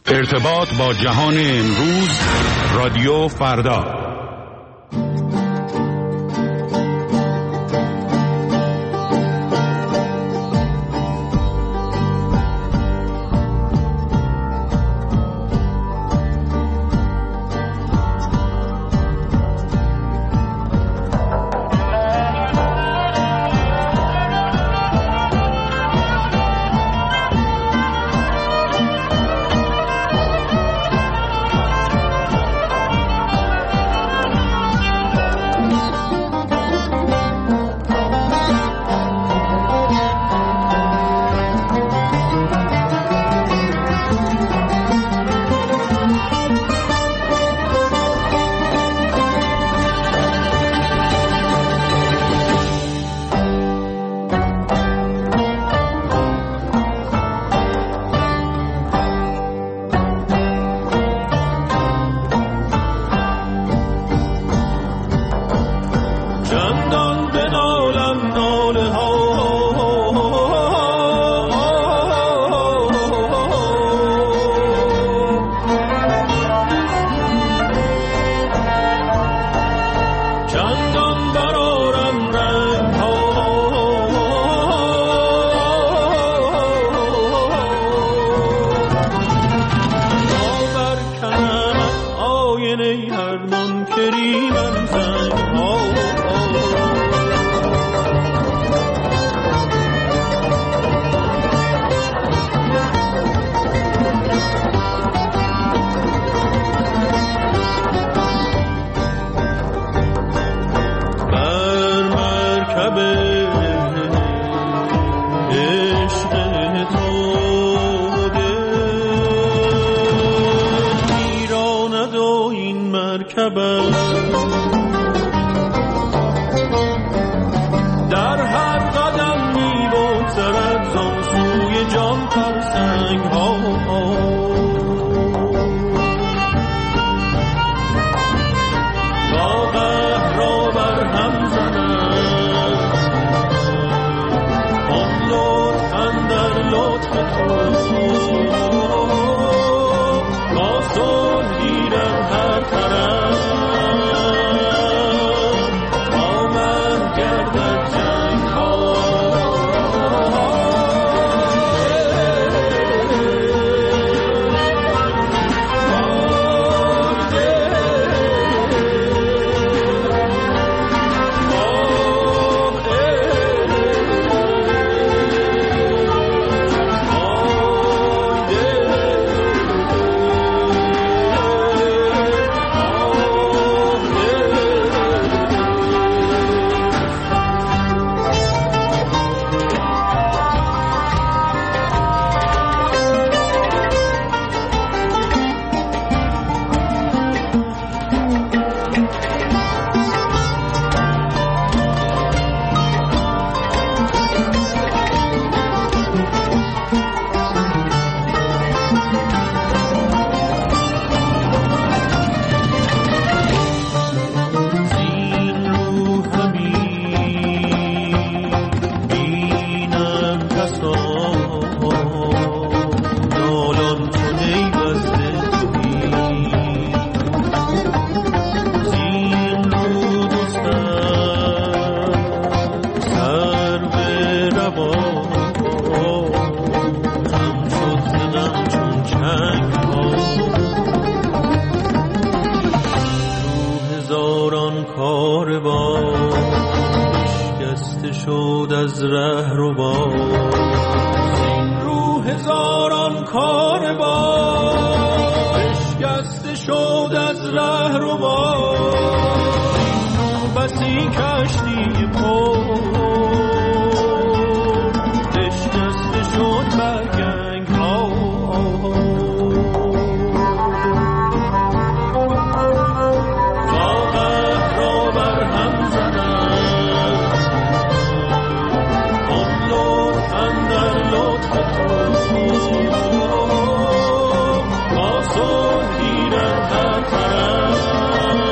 ارتباط با جهان امروز، رادیو فردا. در هر قدم می‌بگذرد زان سوی جان فرسنگ‌ها، تا قهر را بر هم زند آن لطف اندر لطف تو، تا صلح گیرد هر طرف از ره رو باز این رو هزاران کار باز اشکسته شد از ره رو باز این رو بسی کشتی پر اشکسته شد برگنگ ها صلح گیرد هر طرف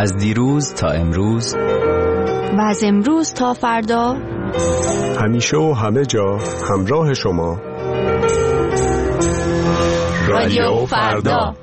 از دیروز تا امروز و از امروز تا فردا، همیشه و همه جا همراه شما. رادیو فردا.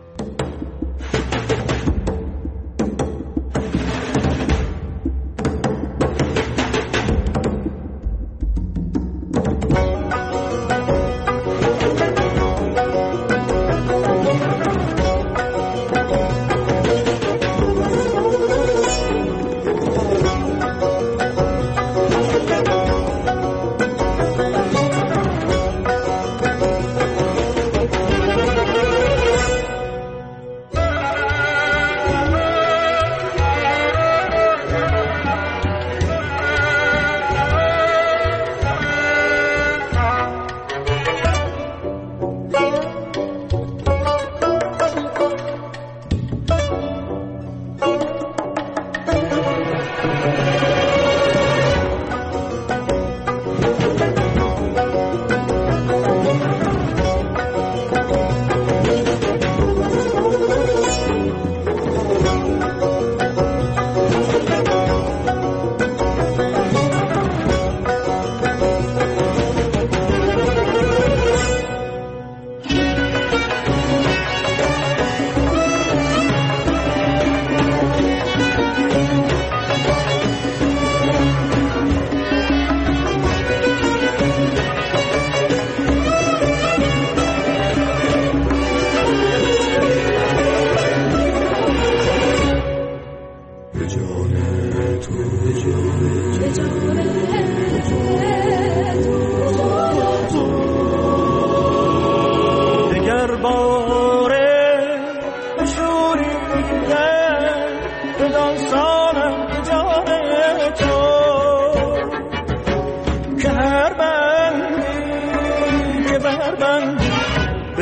به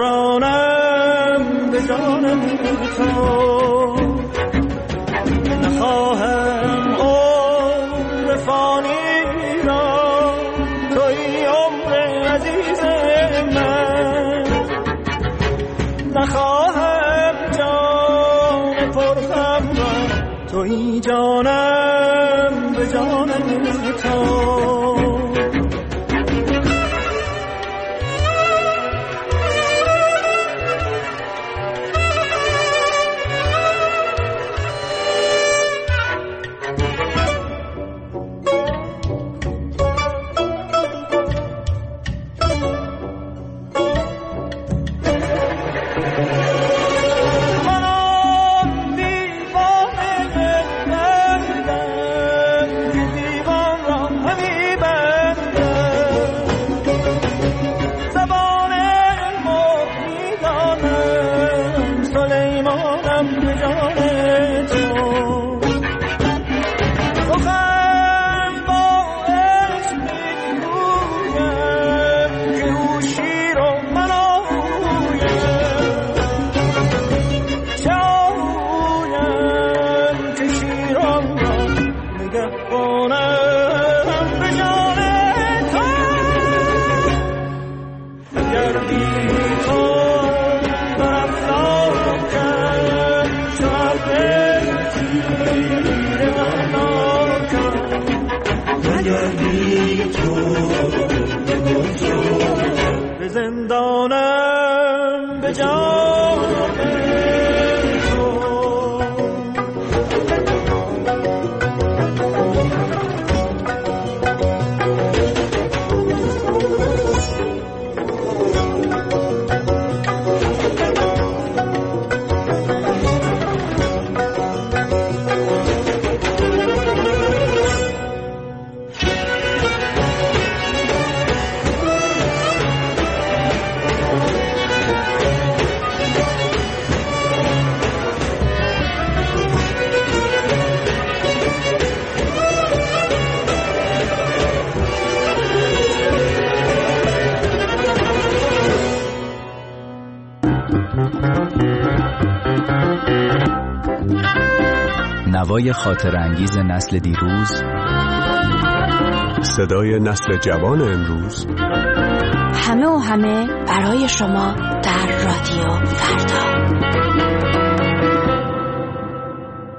درانم به جانم تو نخواهم عمر فانی را، توی عمر عزیز من. نخواهم جان پرخم را، توی جانم به جانم تو. به زندانم به جان نوای خاطر انگیز نسل دیروز، صدای نسل جوان امروز، همه و همه برای شما در رادیو فردا.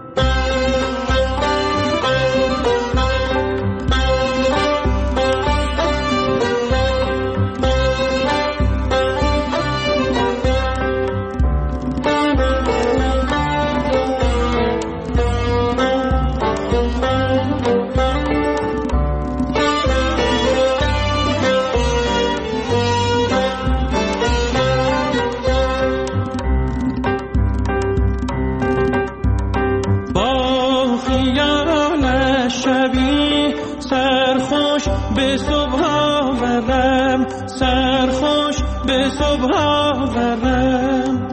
سرخوش به صبح آورم.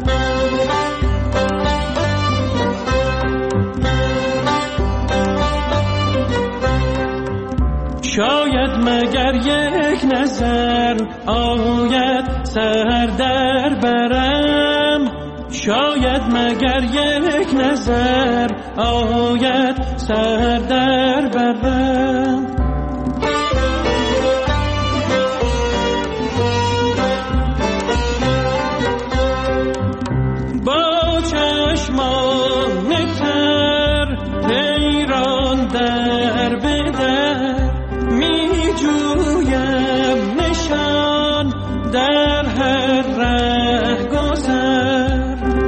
شاید مگر یک نظر آید سر در برم، شاید مگر یک نظر آید سر در برم. با چشمان تر حیران در بدر می جویم نشان در هر ره گذر.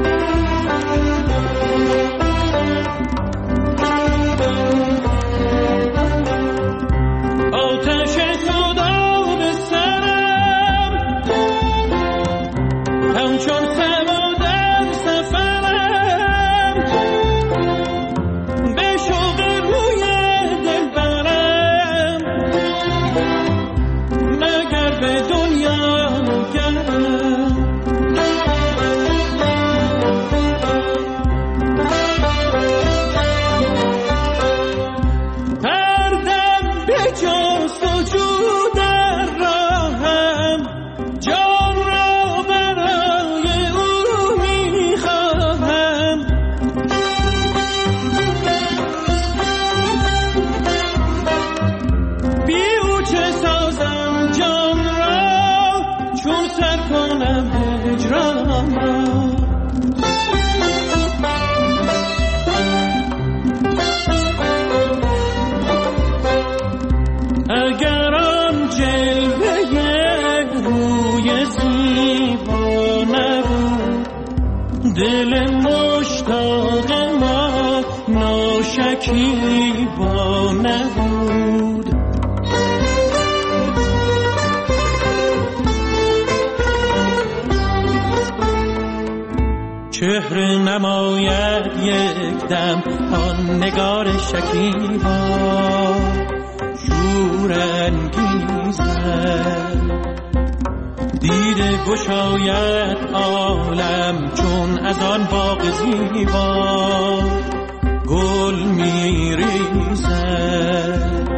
آتش سودا به سرم همچون سما در سفرم، به شوق روی دل برم مگر به دنیا گرم. هر دم به جست و جو در راهم، جان را برای او میخواهم. بی او چه سازم جان را، چون سر کنم هجران را. اگر آن جلوه روی زیبا نبود، دل مشتاق ما ناشکیبا نبود. چهره نماید یک دم آن نگار شکیبا، شور انگیزد دیده گشاید عالم، چون از آن باغ زیبا گل می ریزد.